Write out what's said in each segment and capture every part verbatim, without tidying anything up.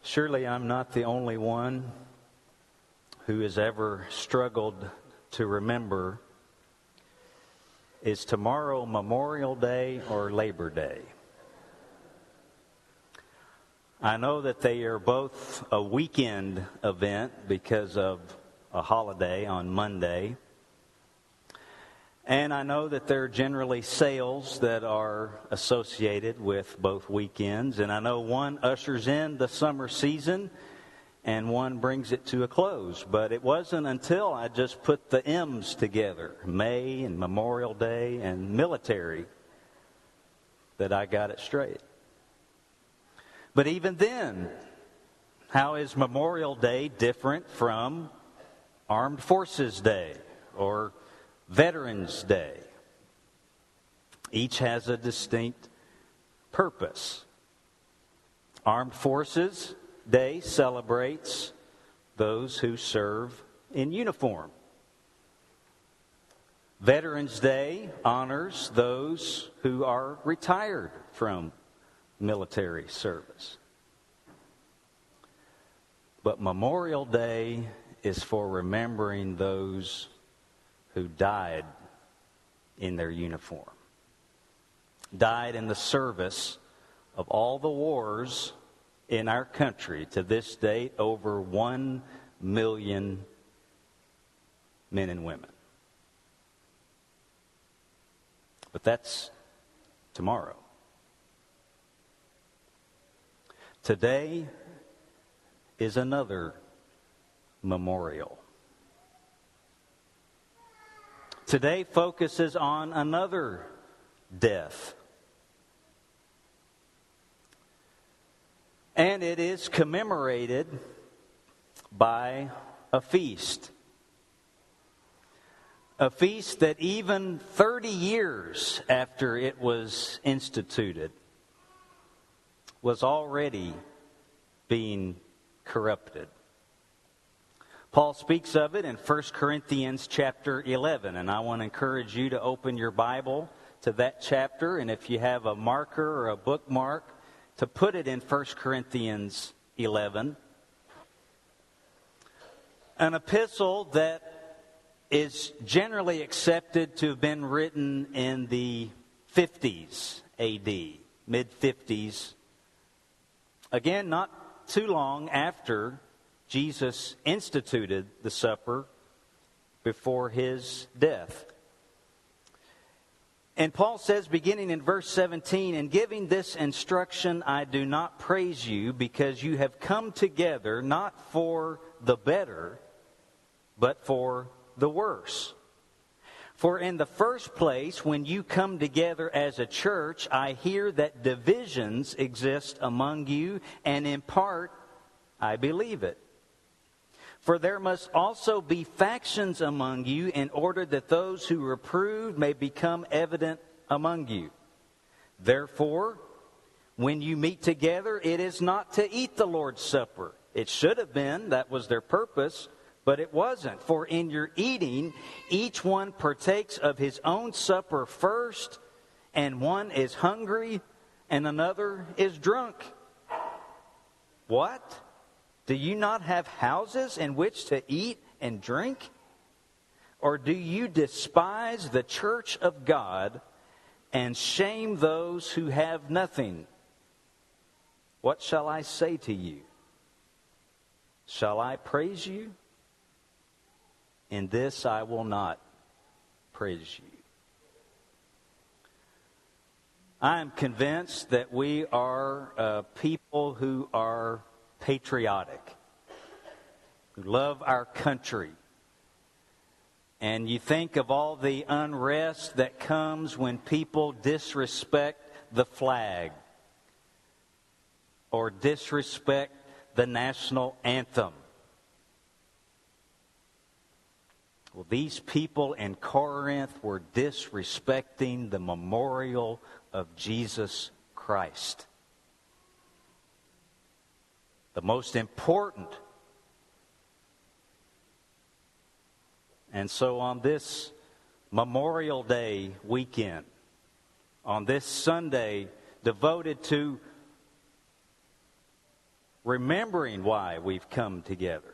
Surely I'm not the only one who has ever struggled to remember, is tomorrow Memorial Day or Labor Day? I know that they are both a weekend event because of a holiday on Monday. And I know that there are generally sales that are associated with both weekends. And I know one ushers in the summer season and one brings it to a close. But it wasn't until I just put the M's together, May and Memorial Day and military, that I got it straight. But even then, how is Memorial Day different from Armed Forces Day or Veterans Day? Each has a distinct purpose. Armed Forces Day celebrates those who serve in uniform. Veterans Day honors those who are retired from military service. But Memorial Day is for remembering those who died in their uniform, died in the service of all the wars in our country. To this date, over one million men and women. But that's tomorrow. Today is another memorial. Today focuses on another death. And it is commemorated by a feast. A feast that even thirty years after it was instituted was already being corrupted. Paul speaks of it in First Corinthians chapter eleven, and I want to encourage you to open your Bible to that chapter, and if you have a marker or a bookmark, to put it in First Corinthians eleven. An epistle that is generally accepted to have been written in the fifties A D, mid-fifties. Again, not too long after Jesus instituted the supper before his death. And Paul says, beginning in verse seventeen, "In giving this instruction, I do not praise you, because you have come together not for the better, but for the worse. For in the first place, when you come together as a church, I hear that divisions exist among you, and in part, I believe it. For there must also be factions among you, in order that those who reprove may become evident among you. Therefore, when you meet together, it is not to eat the Lord's Supper. It should have been, that was their purpose, but it wasn't. For in your eating, each one partakes of his own supper first, and one is hungry, and another is drunk. What? Do you not have houses in which to eat and drink? Or do you despise the church of God and shame those who have nothing? What shall I say to you? Shall I praise you? In this I will not praise you." I am convinced that we are uh, people who are patriotic, who love our country. And you think of all the unrest that comes when people disrespect the flag or disrespect the national anthem. Well, these people in Corinth were disrespecting the memorial of Jesus Christ. The most important. And so on this Memorial Day weekend, on this Sunday devoted to remembering why we've come together.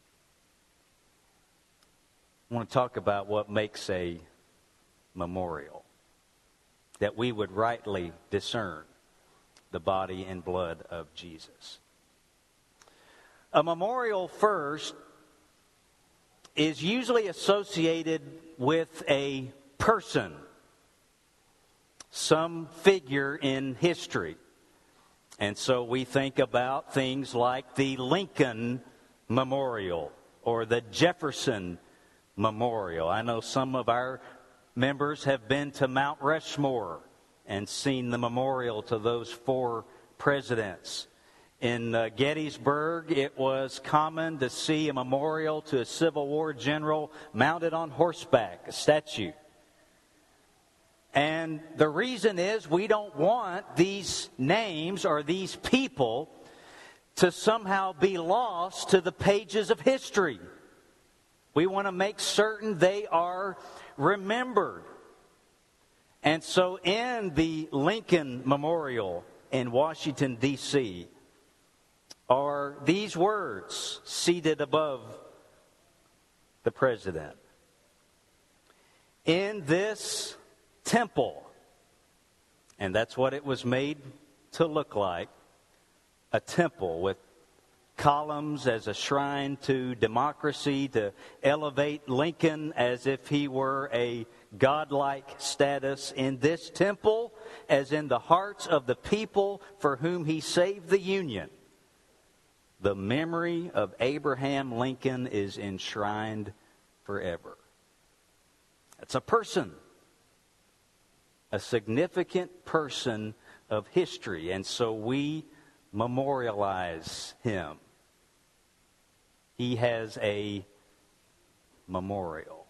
I want to talk about what makes a memorial, that we would rightly discern the body and blood of Jesus. A memorial, first, is usually associated with a person, some figure in history. And so we think about things like the Lincoln Memorial or the Jefferson Memorial. I know some of our members have been to Mount Rushmore and seen the memorial to those four presidents. In uh, Gettysburg, it was common to see a memorial to a Civil War general mounted on horseback, a statue. And the reason is we don't want these names or these people to somehow be lost to the pages of history. We want to make certain they are remembered. And so in the Lincoln Memorial in Washington, D C, are these words seated above the president. In this temple, and that's what it was made to look like, a temple with columns as a shrine to democracy, to elevate Lincoln as if he were a godlike status. In this temple, as in the hearts of the people for whom he saved the Union, the memory of Abraham Lincoln is enshrined forever. It's a person, a significant person of history, and so we memorialize him. He has a memorial.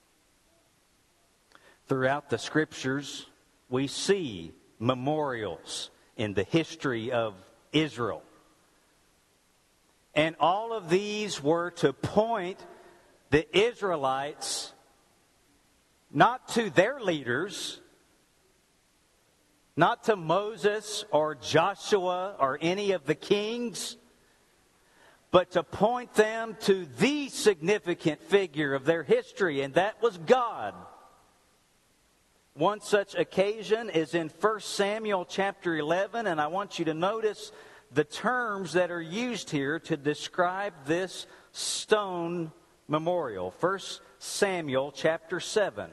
Throughout the Scriptures, we see memorials in the history of Israel. And all of these were to point the Israelites not to their leaders, not to Moses or Joshua or any of the kings, but to point them to the significant figure of their history, and that was God. One such occasion is in First Samuel chapter eleven, and I want you to notice the terms that are used here to describe this stone memorial. First Samuel chapter seven.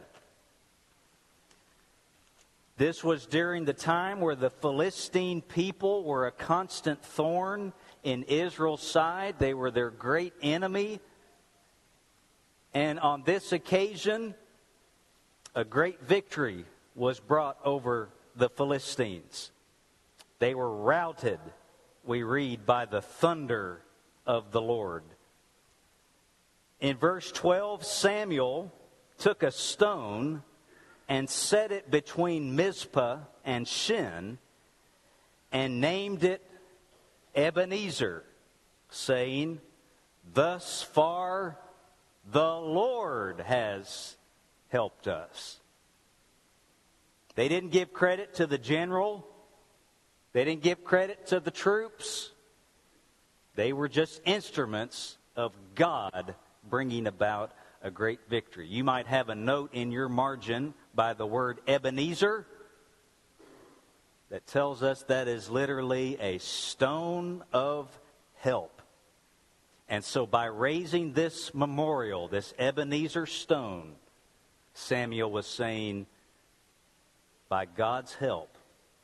This was during the time where the Philistine people were a constant thorn in Israel's side. They were their great enemy. And on this occasion, a great victory was brought over the Philistines. They were routed, we read, by the thunder of the Lord. In verse twelve, Samuel took a stone and set it between Mizpah and Shin, and named it Ebenezer, saying, "Thus far the Lord has helped us." They didn't give credit to the general. They didn't give credit to the troops. They were just instruments of God bringing about a great victory. You might have a note in your margin by the word Ebenezer that tells us that is literally a stone of help. And so by raising this memorial, this Ebenezer stone, Samuel was saying, by God's help,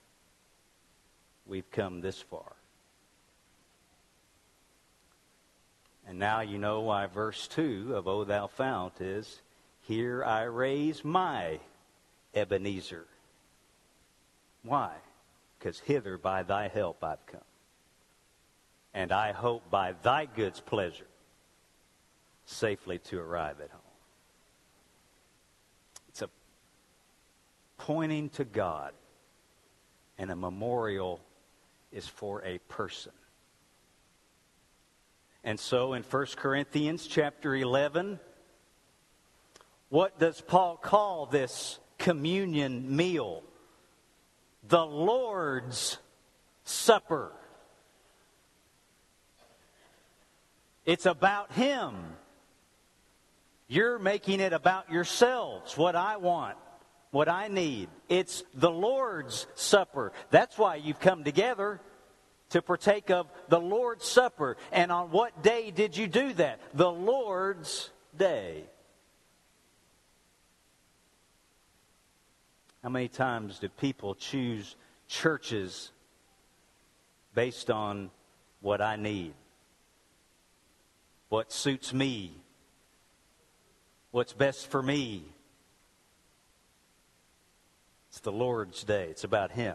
we've come this far. And now you know why verse two of O Thou Fount is, "Here I raise my Ebenezer." Why? Because hither by thy help I've come. And I hope by thy good's pleasure safely to arrive at home. It's a pointing to God, and a memorial is for a person. And so in First Corinthians chapter eleven, what does Paul call this communion meal? The Lord's Supper. It's about Him. You're making it about yourselves, what I want, what I need. It's the Lord's Supper. That's why you've come together, to partake of the Lord's Supper. And on what day did you do that? The Lord's Day. How many times do people choose churches based on what I need? What suits me? What's best for me? It's the Lord's Day. It's about Him.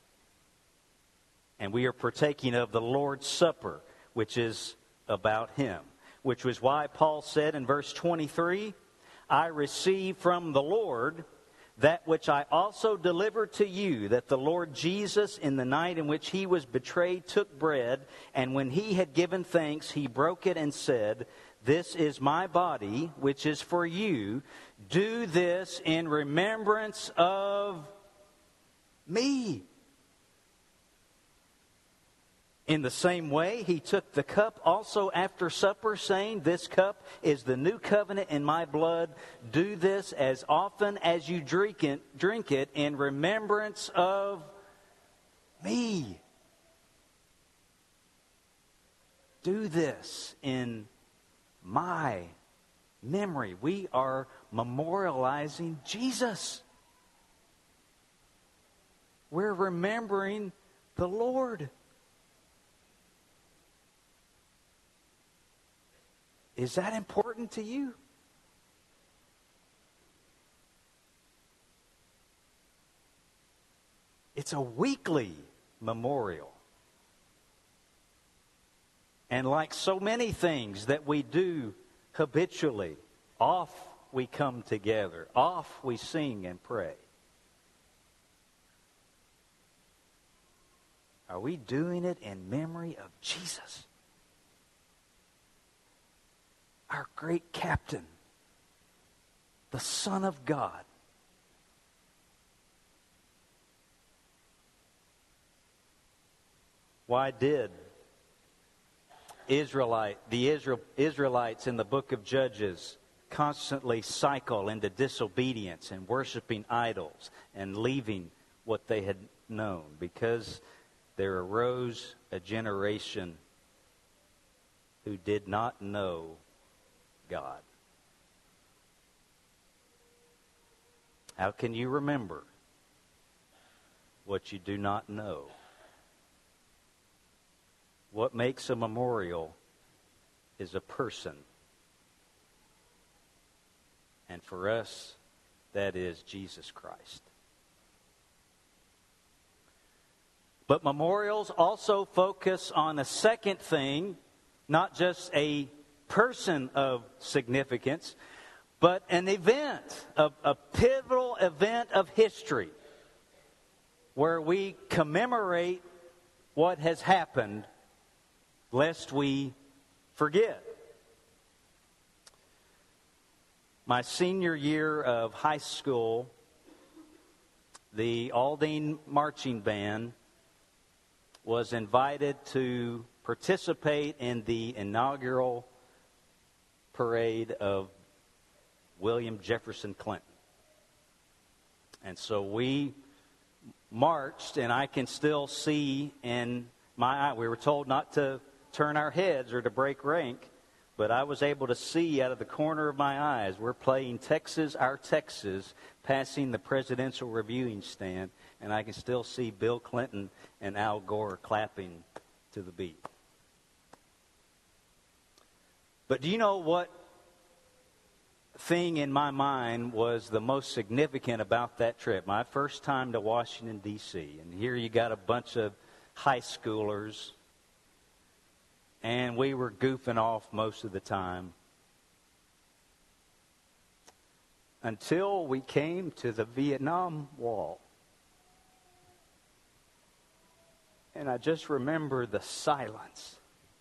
And we are partaking of the Lord's Supper, which is about Him. Which was why Paul said in verse twenty-three, I received from the Lord that which I also delivered to you, that the Lord Jesus, in the night in which He was betrayed, took bread, and when He had given thanks, He broke it and said, This is my body, which is for you. Do this in remembrance of me. In the same way, He took the cup also after supper, saying, This cup is the new covenant in my blood. Do this as often as you drink it, drink it in remembrance of me. Do this in my memory. We are memorializing Jesus. We're remembering the Lord. Is that important to you? It's a weekly memorial. And like so many things that we do habitually, off we come together, off we sing and pray. Are we doing it in memory of Jesus? Our great captain, the Son of God. Why did Israelite, the Israel, Israelites in the book of Judges constantly cycle into disobedience and worshiping idols and leaving what they had known? Because there arose a generation who did not know God. How can you remember what you do not know? What makes a memorial is a person. And for us, that is Jesus Christ. But memorials also focus on a second thing, not just a person of significance, but an event, a, a pivotal event of history, where we commemorate what has happened, lest we forget. My senior year of high school, the Aldine Marching Band was invited to participate in the inaugural parade of William Jefferson Clinton. And so we marched, and I can still see in my eye, we were told not to turn our heads or to break rank, but I was able to see out of the corner of my eyes, we're playing Texas, Our Texas, passing the presidential reviewing stand, and I can still see Bill Clinton and Al Gore clapping to the beat. But do you know what thing in my mind was the most significant about that trip? My first time to Washington, D C And here you got a bunch of high schoolers, and we were goofing off most of the time. Until we came to the Vietnam Wall. And I just remember the silence.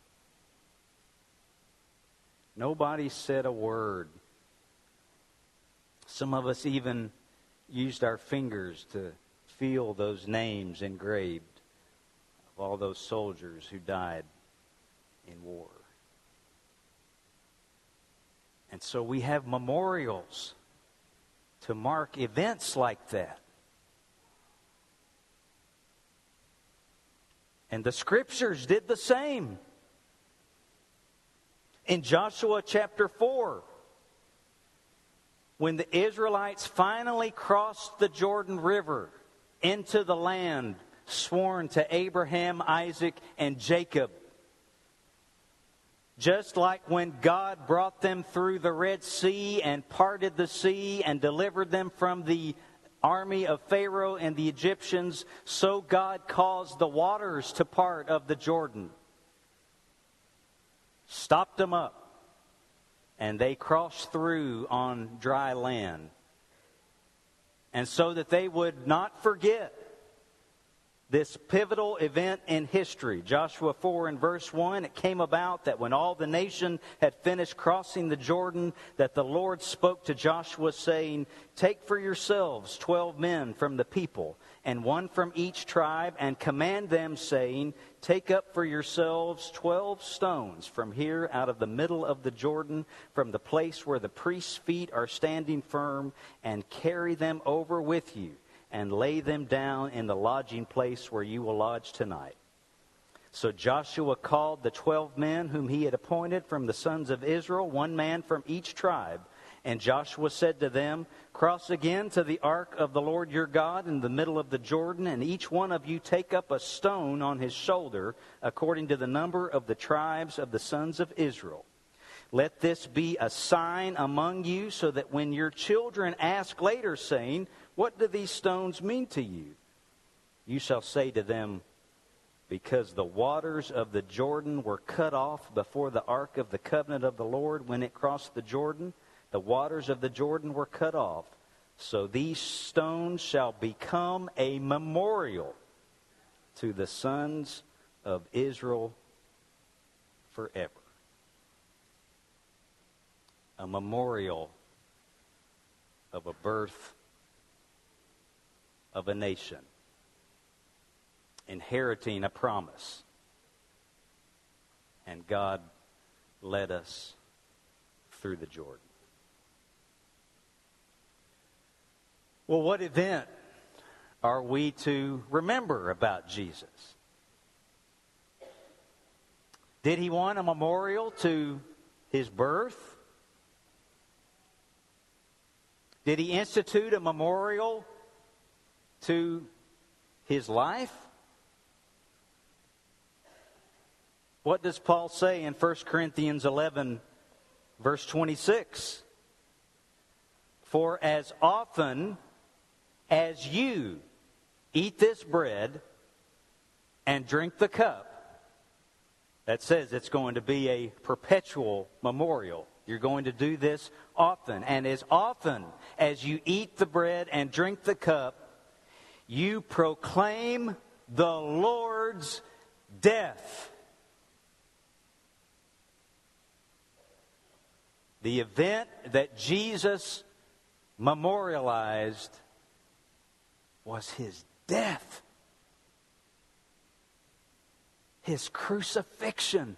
Nobody said a word. Some of us even used our fingers to feel those names engraved of all those soldiers who died in war. And so we have memorials to mark events like that. And the Scriptures did the same. In Joshua chapter four, when the Israelites finally crossed the Jordan River into the land sworn to Abraham, Isaac, and Jacob, just like when God brought them through the Red Sea and parted the sea and delivered them from the army of Pharaoh and the Egyptians, so God caused the waters to part of the Jordan, stopped them up, and they crossed through on dry land. And so that they would not forget this pivotal event in history. Joshua four and verse one, it came about that when all the nation had finished crossing the Jordan, that the Lord spoke to Joshua, saying, "Take for yourselves twelve men from the people, and one from each tribe, and command them, saying, Take up for yourselves twelve stones from here out of the middle of the Jordan, from the place where the priest's feet are standing firm, and carry them over with you, and lay them down in the lodging place where you will lodge tonight." So Joshua called the twelve men whom he had appointed from the sons of Israel, one man from each tribe. And Joshua said to them, "Cross again to the ark of the Lord your God in the middle of the Jordan, and each one of you take up a stone on his shoulder, according to the number of the tribes of the sons of Israel. Let this be a sign among you, so that when your children ask later, saying, 'What do these stones mean to you?' you shall say to them, 'Because the waters of the Jordan were cut off before the ark of the covenant of the Lord when it crossed the Jordan. The waters of the Jordan were cut off. So these stones shall become a memorial to the sons of Israel forever.'" A memorial of a birth of a nation, inheriting a promise. And God led us through the Jordan. Well, what event are we to remember about Jesus? Did he want a memorial to his birth? Did he institute a memorial to his life? What does Paul say in First Corinthians eleven, verse twenty-six? "For as often as you eat this bread and drink the cup," that says it's going to be a perpetual memorial. You're going to do this often. "And as often as you eat the bread and drink the cup, you proclaim the Lord's death." The event that Jesus memorialized was his death, his crucifixion,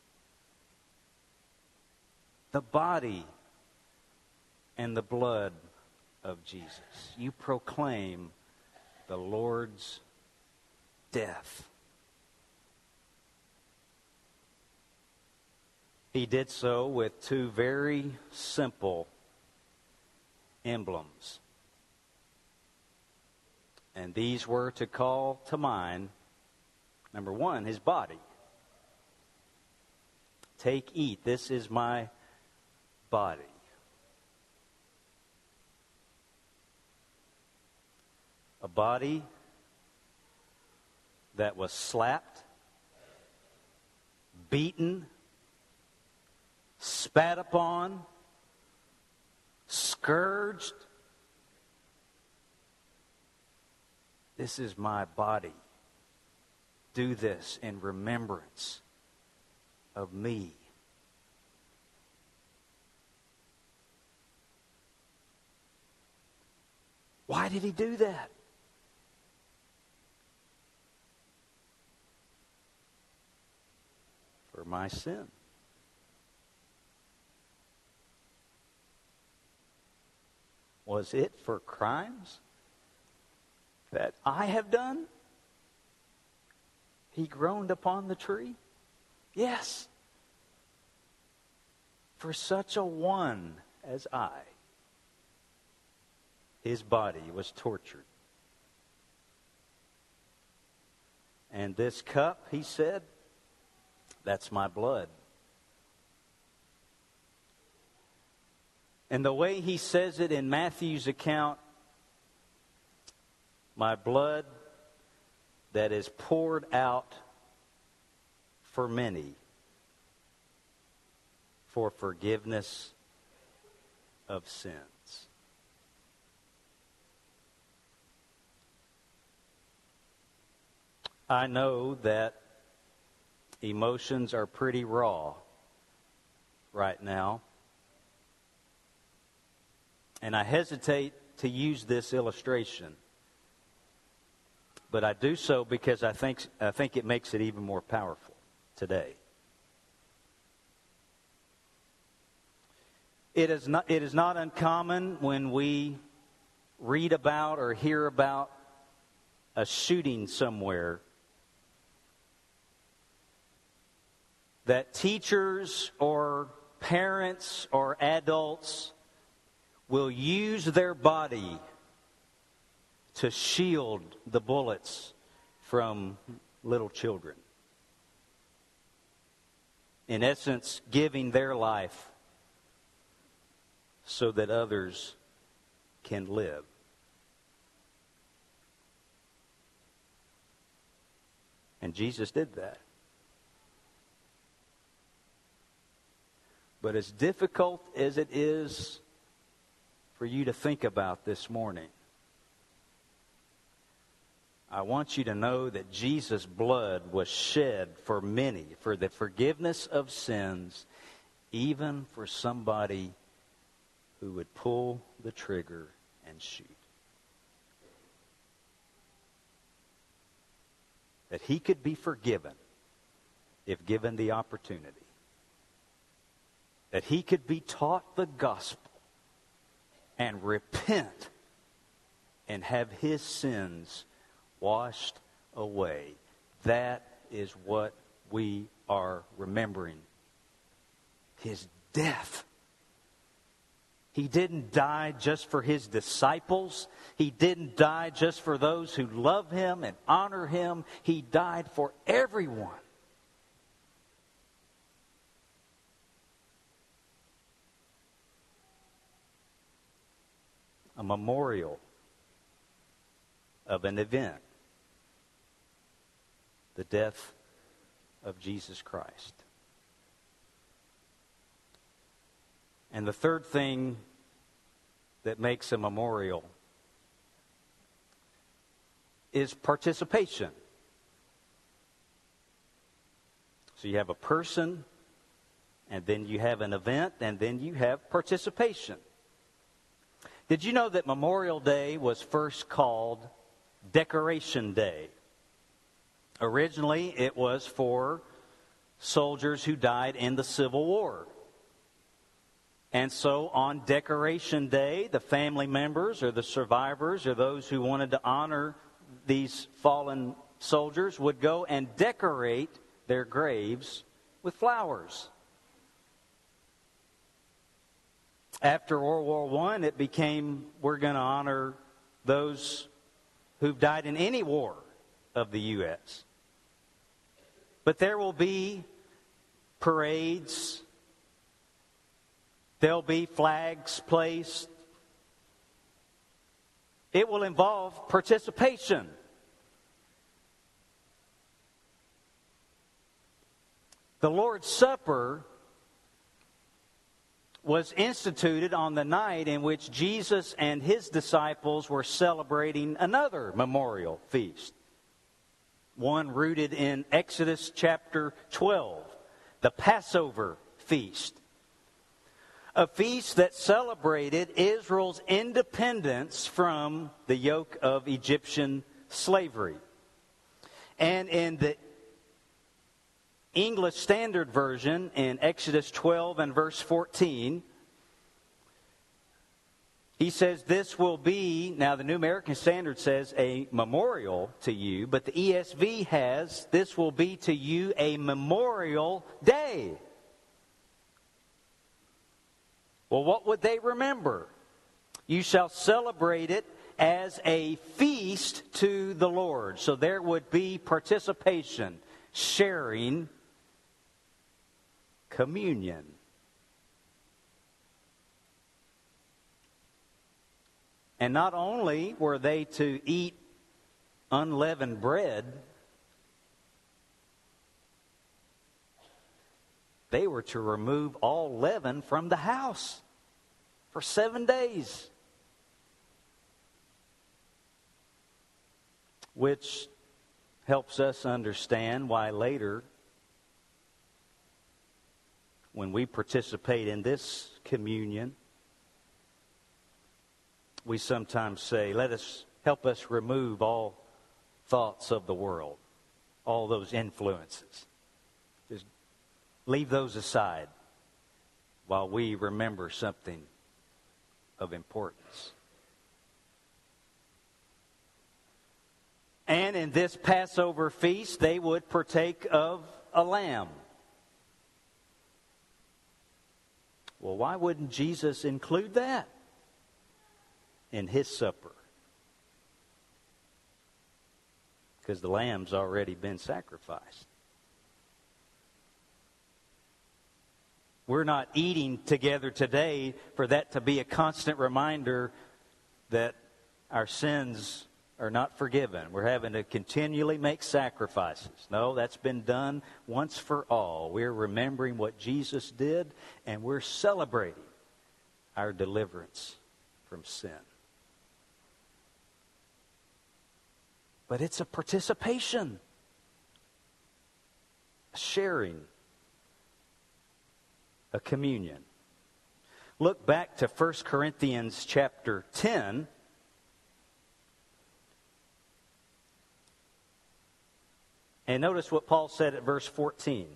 the body and the blood of Jesus. You proclaim the Lord's death. He did so with two very simple emblems. And these were to call to mind, number one, his body. "Take, eat, this is my body." A body that was slapped, beaten, spat upon, scourged. "This is my body. Do this in remembrance of me." Why did he do that? For my sin. Was it for crimes that I have done? He groaned upon the tree? Yes. For such a one as I, his body was tortured. And this cup, he said, that's my blood. And the way he says it in Matthew's account, my blood that is poured out for many for forgiveness of sins. I know that emotions are pretty raw right now. And I hesitate to use this illustration. But I do so because I think I think it makes it even more powerful today. It is not it is not uncommon when we read about or hear about a shooting somewhere that teachers or parents or adults will use their body to shield the bullets from little children. In essence, giving their life so that others can live. And Jesus did that. But as difficult as it is for you to think about this morning, I want you to know that Jesus' blood was shed for many, for the forgiveness of sins, even for somebody who would pull the trigger and shoot. That he could be forgiven if given the opportunity. That he could be taught the gospel and repent and have his sins washed away. That is what we are remembering. His death. He didn't die just for his disciples. He didn't die just for those who love him and honor him. He died for everyone. A memorial of an event. The death of Jesus Christ. And the third thing that makes a memorial is participation. So you have a person, and then you have an event, and then you have participation. Did you know that Memorial Day was first called Decoration Day? Originally, it was for soldiers who died in the Civil War. And so on Decoration Day, the family members or the survivors or those who wanted to honor these fallen soldiers would go and decorate their graves with flowers. After World War One, it became, we're going to honor those who've died in any war of the U S But there will be parades. There'll be flags placed. It will involve participation. The Lord's Supper was instituted on the night in which Jesus and his disciples were celebrating another memorial feast. One rooted in Exodus chapter twelve, the Passover feast. A feast that celebrated Israel's independence from the yoke of Egyptian slavery. And in the English Standard Version, in Exodus twelve and verse fourteen, He says, this will be, now the New American Standard says, a memorial to you, but the E S V has, this will be to you a memorial day. Well, what would they remember? You shall celebrate it as a feast to the Lord. So there would be participation, sharing, communion. And not only were they to eat unleavened bread, they were to remove all leaven from the house for seven days. Which helps us understand why later, when we participate in this communion, we sometimes say, let us help us remove all thoughts of the world, all those influences. Just leave those aside while we remember something of importance. And in this Passover feast, they would partake of a lamb. Well, why wouldn't Jesus include that in his supper? Because the lamb's already been sacrificed. We're not eating together today for that to be a constant reminder that our sins are not forgiven. We're having to continually make sacrifices. No, that's been done once for all. We're remembering what Jesus did, and we're celebrating our deliverance from sin. But it's a participation, a sharing, a communion. Look back to First Corinthians chapter ten. And notice what Paul said at verse fourteen.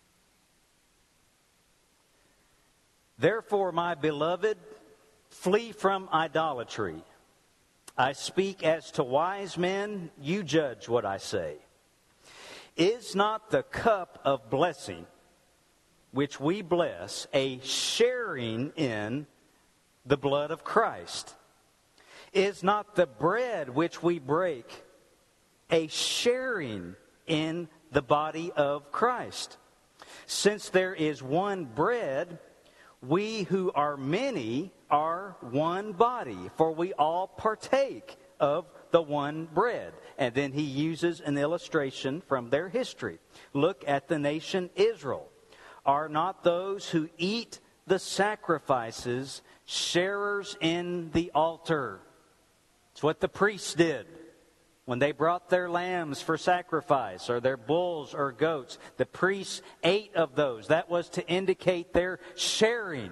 Therefore, my beloved, flee from idolatry. I speak as to wise men, you judge what I say. Is not the cup of blessing, which we bless, a sharing in the blood of Christ? Is not the bread which we break a sharing in the body of Christ? Since there is one bread, we who are many are one body, for we all partake of the one bread. And then he uses an illustration from their history. Look at the nation Israel. Are not those who eat the sacrifices sharers in the altar? It's what the priests did when they brought their lambs for sacrifice, or their bulls or goats. The priests ate of those. That was to indicate their sharing.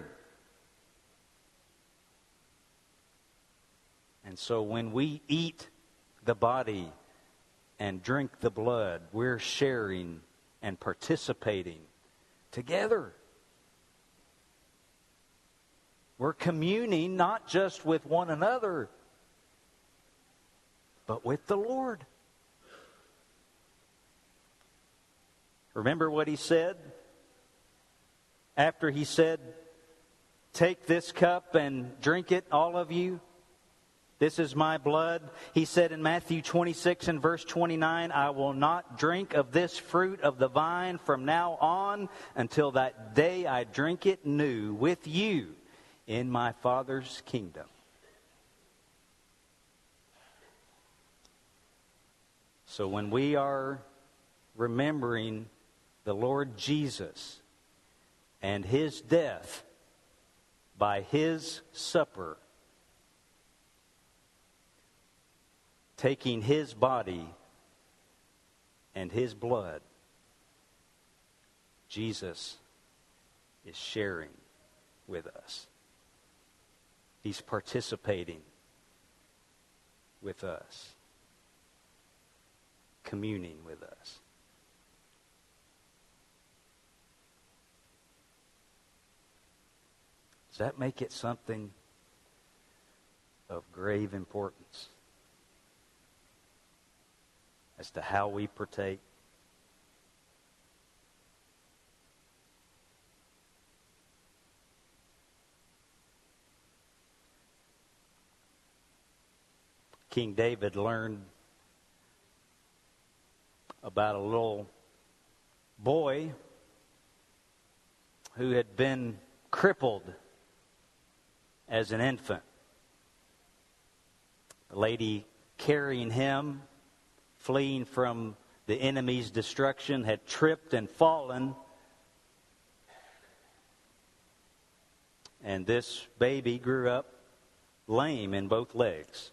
And so when we eat the body and drink the blood, we're sharing and participating together. We're communing not just with one another, but with the Lord. Remember what he said? After he said, take this cup and drink it, all of you. This is my blood. He said in Matthew twenty-six and verse twenty-nine, I will not drink of this fruit of the vine from now on until that day I drink it new with you in my Father's kingdom. So when we are remembering the Lord Jesus and his death by his supper, taking his body and his blood, Jesus is sharing with us. He's participating with us, communing with us. Does that make it something of grave importance as to how we partake. King David learned about a little boy who had been crippled as an infant. The lady carrying him, fleeing from the enemy's destruction, had tripped and fallen. And this baby grew up lame in both legs.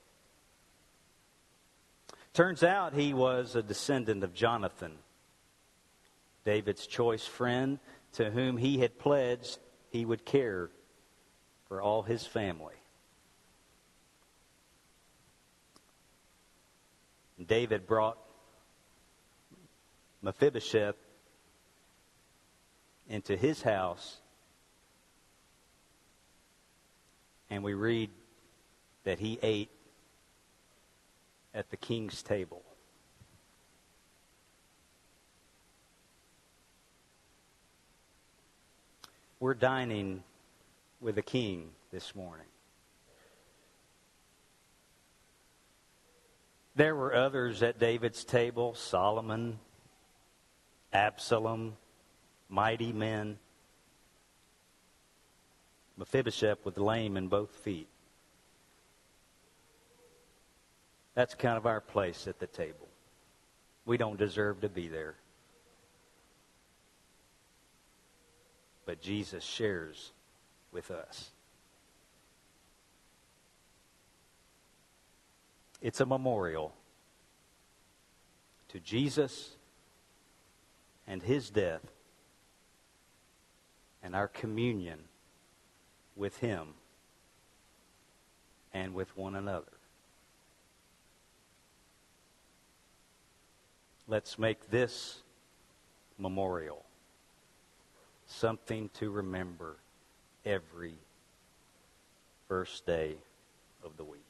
Turns out he was a descendant of Jonathan, David's choice friend, to whom he had pledged he would care for all his family. David brought Mephibosheth into his house, and we read that he ate at the king's table. We're dining with a king this morning. There were others at David's table: Solomon, Absalom, mighty men. Mephibosheth was lame in both feet. That's kind of our place at the table. We don't deserve to be there. But Jesus shares with us. It's a memorial to Jesus and his death and our communion with him and with one another. Let's make this memorial something to remember every first day of the week.